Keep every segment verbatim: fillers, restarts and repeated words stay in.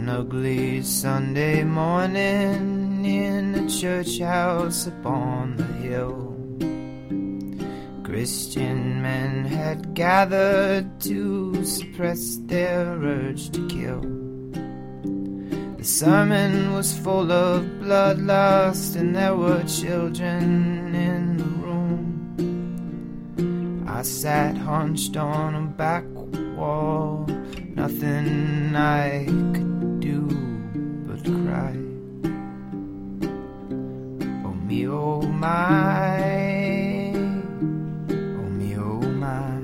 One ugly Sunday morning in the church house upon the hill, Christian men had gathered to suppress their urge to kill. The sermon was full of bloodlust and there were children in the room. I sat hunched on a back wall, nothing I could do but cry. Oh me, oh my, oh me, oh my.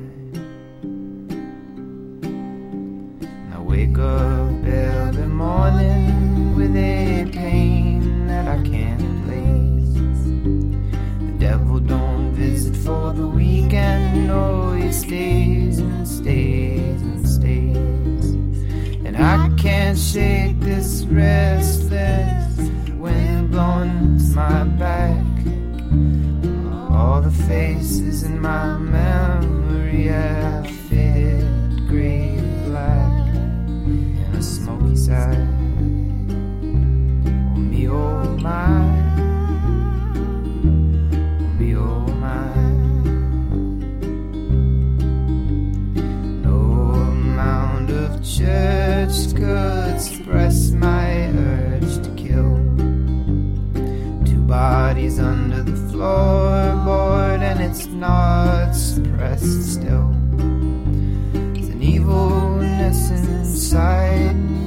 And I wake up every morning with a pain that I can't place. The devil don't visit for the weekend, oh he stays and stays and stays. And I can't shake this restless wind blowing to my back. All the faces in my memory have faded gray and black in a smoky side. Oh me, oh my, oh me, oh my. No amount of church could suppress my urge to kill. Two bodies under the floorboard and it's not suppressed still. There's an evilness inside me